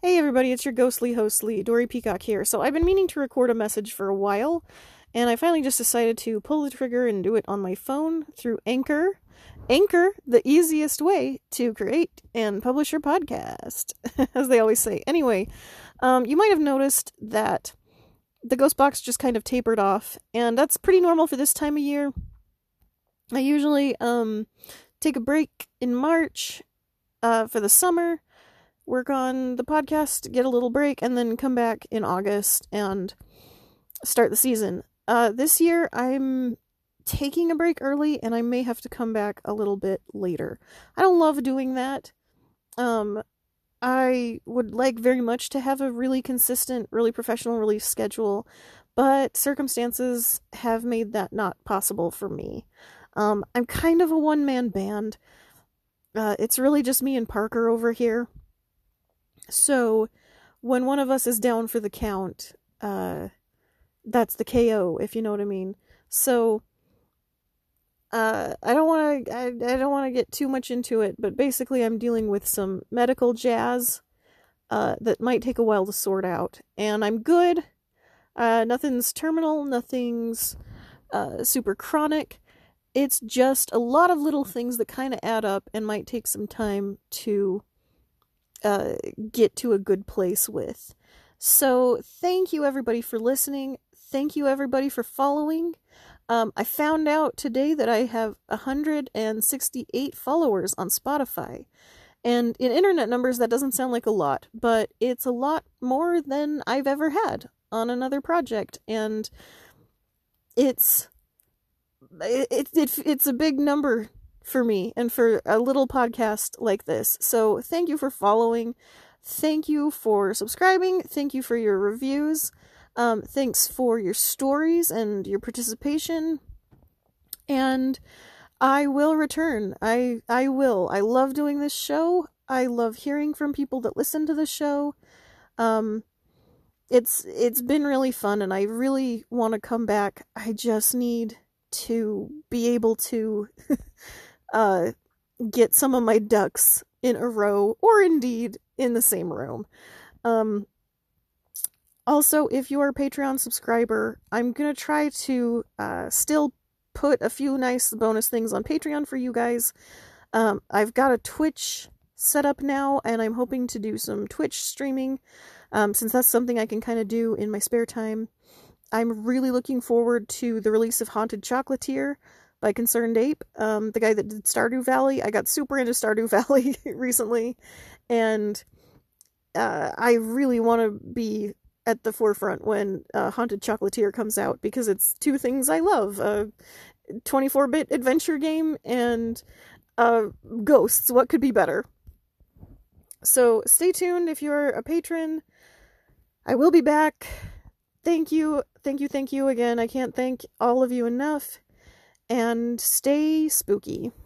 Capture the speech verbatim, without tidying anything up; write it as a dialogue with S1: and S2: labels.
S1: Hey everybody, it's your ghostly host Lee, Dory Peacock here. So I've been meaning to record a message for a while, and I finally just decided to pull the trigger and do it on my phone through Anchor. Anchor, the easiest way to create and publish your podcast, as they always say. Anyway, um, you might have noticed that the ghost box just kind of tapered off, and that's pretty normal for this time of year. I usually um, take a break in March uh, for the summer, work on the podcast, get a little break, and then come back in August and start the season. Uh, this year, I'm taking a break early, and I may have to come back a little bit later. I don't love doing that. Um, I would like very much to have a really consistent, really professional release schedule, but circumstances have made that not possible for me. Um, I'm kind of a one-man band. Uh, it's really just me and Parker over here. So, when one of us is down for the count, uh, that's the K O, if you know what I mean. So, uh, I don't want to, I, I don't want to get too much into it, but basically I'm dealing with some medical jazz, uh, that might take a while to sort out. And I'm good. Uh, nothing's terminal, nothing's, uh, super chronic. It's just a lot of little things that kind of add up and might take some time to Uh, get to a good place with. So thank you everybody for listening. Thank you everybody for following. Um, I found out today that I have one hundred sixty-eight followers on Spotify. And in internet numbers, that doesn't sound like a lot, but it's a lot more than I've ever had on another project. And it's, it, it, it's a big number for me and for a little podcast like this. So thank you for following. Thank you for subscribing. Thank you for your reviews. Um, thanks for your stories and your participation. And I will return. I, I will. I love doing this show. I love hearing from people that listen to the show. Um, it's, it's been really fun and I really want to come back. I just need to be able to Uh, get some of my ducks in a row, or indeed in the same room. Um, also, if you are a Patreon subscriber, I'm gonna try to uh, still put a few nice bonus things on Patreon for you guys. Um, I've got a Twitch set up now, and I'm hoping to do some Twitch streaming, um, since that's something I can kind of do in my spare time. I'm really looking forward to the release of Haunted Chocolatier by Concerned Ape, um, the guy that did Stardew Valley. I got super into Stardew Valley recently, and uh, I really want to be at the forefront when uh, Haunted Chocolatier comes out, because it's two things I love, a twenty-four bit adventure game and uh, ghosts. What could be better? So stay tuned if you're a patron. I will be back. Thank you, thank you, thank you again. I can't thank all of you enough. And stay spooky.